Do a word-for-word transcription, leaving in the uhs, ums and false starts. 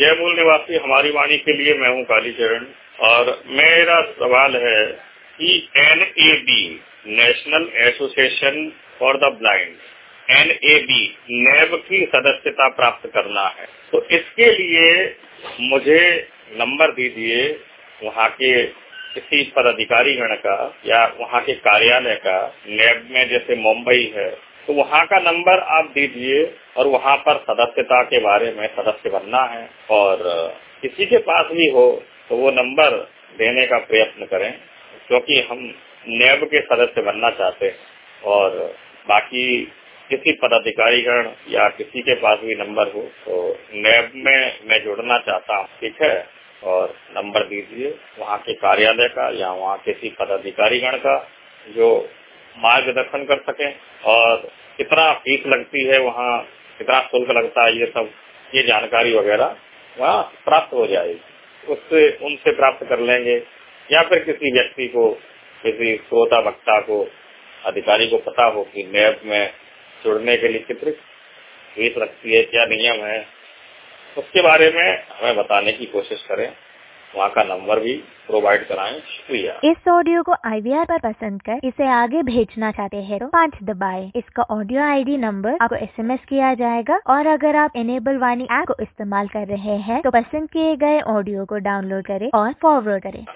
जय मूल निवासी हमारी वाणी के लिए मैं हूँ कालीचरण और मेरा सवाल है कि N A B national association for the blind N A B NAB की सदस्यता प्राप्त करना है, तो इसके लिए मुझे नंबर दीजिए वहाँ के किसी पदाधिकारी गण का या वहाँ के कार्यालय का। नैब में जैसे मुंबई है तो वहाँ का नंबर आप दीजिए और वहाँ पर सदस्यता के बारे में सदस्य बनना है, और किसी के पास भी हो तो वो नंबर देने का प्रयत्न करें, क्योंकि हम नैब के सदस्य बनना चाहते हैं। और बाकी किसी पदाधिकारीगण या किसी के पास भी नंबर हो तो नैब में मैं जुड़ना चाहता हूँ, ठीक है, और नंबर दीजिए वहाँ के कार्यालय का या वहाँ किसी पदाधिकारीगण का जो मार्गदर्शन कर सके। और कितना फीस लगती है वहाँ, कितना शुल्क लगता है, ये सब ये जानकारी वगैरह वहाँ प्राप्त हो जाएगी, उससे उनसे प्राप्त कर लेंगे। या फिर किसी व्यक्ति को, किसी श्रोता वक्ता को, अधिकारी को पता हो कि नैब में जुड़ने के लिए कितनी फीस लगती है, क्या नियम है, उसके बारे में हमें बताने की कोशिश करें। वहाँ का नंबर भी प्रोवाइड कराएं। शुक्रिया। इस ऑडियो को आई वी आर पर पसंद कर इसे आगे भेजना चाहते हैं तो पाँच दबाएं। इसका ऑडियो आई डी नंबर आपको एस एम एस किया जाएगा, और अगर आप इनेबल वाणी ऐप को इस्तेमाल कर रहे हैं तो पसंद किए गए ऑडियो को डाउनलोड करें और फॉरवर्ड करें।